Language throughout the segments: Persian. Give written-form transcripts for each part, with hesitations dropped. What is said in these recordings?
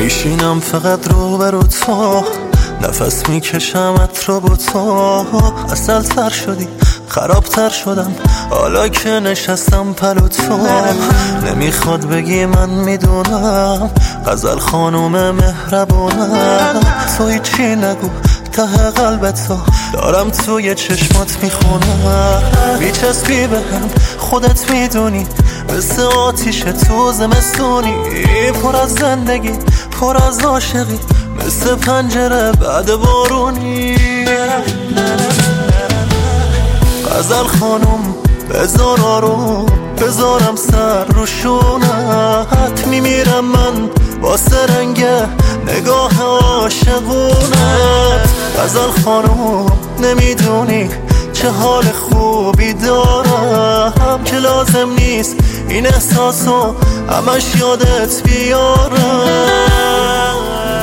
میشینم فقط روبرو تو، نفس میکشمت رو با تو. اصل تر شدی خرابتر شدم حالا که نشستم پلو تو. نمیخواد بگی من میدونم غزل خانوم مهربونم. تو هیچی نگو ته قلبتو دارم توی چشمات میخونم. میچسبی بهم خودت میدونی مثل آتیش تو زمستونی. پر از زندگی پر از عاشقی مثل پنجره بعد بارونی. غزل خانم بذار آروم بذارم سر رو شونت. میمیرم من واسه رنگ نگاه عاشقونت. غزل خانم نمیدونی چه حال خوبی دارم که لازم نیست این احساسو همش یادت بیارم.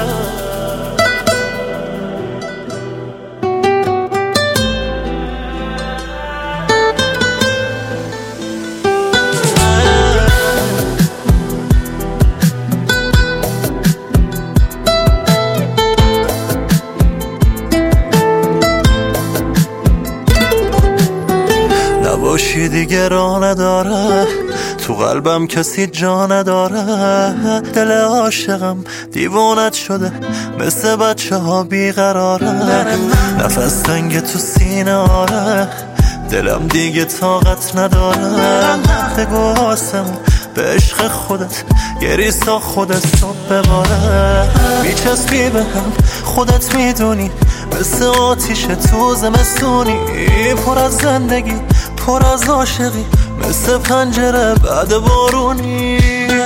نباشی دیگه راه نداره تو قلبم کسی جا نداره. دل عاشقم دیوانت شده مثل بچه ها بیقراره. نفس تنگ تو سینه آره دلم دیگه طاقت نداره. بگو آسمون به عشق خودت گریسا خودت صبح بباره. میچسبی بهم خودت میدونی مثل آتیش تو زمستونی. پر از زندگی پر از عاشقی مثل پنجره بعد بارونی.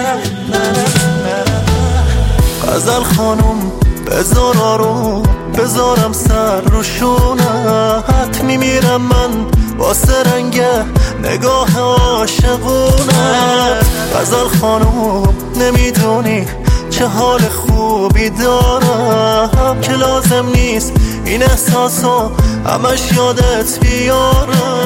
غزل خانم بذار آروم بذارم سر رو شونت. میمیرم من واسه رنگ نگاه عاشقونت. غزل خانم نمیدونی چه حال خوبی دارم که لازم نیست این احساسو همش یادت بیارم.